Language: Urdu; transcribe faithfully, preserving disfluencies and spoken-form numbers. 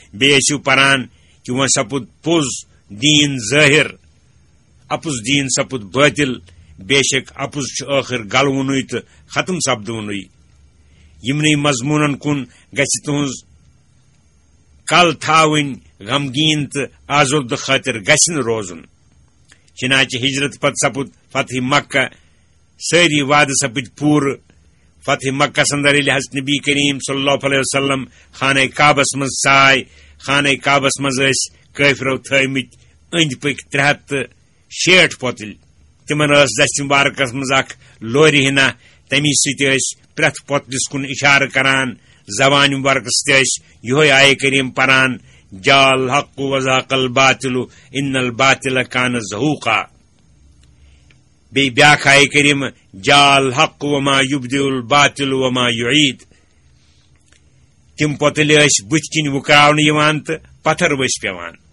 بیسو پران کہ وہ سپد پوز دین ظاہر اپز دین سپد باطل بے شک اپز آخر گلونے تو ختم سپدون یمنی مضمون کن گژھِ تہنز کل تھاون غمگین تو آزردہ خاطر گژھِ نہٕ روزن چنانچہ ہجرت پت سپد فتح مکہ ساری وعدہ سپد پور فتح مکہ اندر ییٚلہِ حضرت نبی کریم صلی اللہ علیہ وسلم خانہ کعبس مز سائے خانہ کعبس مز کافرو تھمت اند پک ترے ہتھ تو شیٹھ پوتل تمن دست مبارکس مز اخ لورِ ہنا تمی سۭتۍ ٲسۍ پرٛٮ۪تھ پوتلس کُن اشارٕ کران زبان مبارکس تہِ ٲسۍ یِہوے آیے کریم پران جال الحق وزاق الباطل ان الباطل کان زہوقا بیٚیہِ بیاکھ آیے کریم جال الحق وما یبدئ الباطل وما یعید تم پوتلہِ ٲسۍ بٕتھِ کِنۍ وُکراونہٕ یِوان تہٕ پتھر ؤسۍ پیوان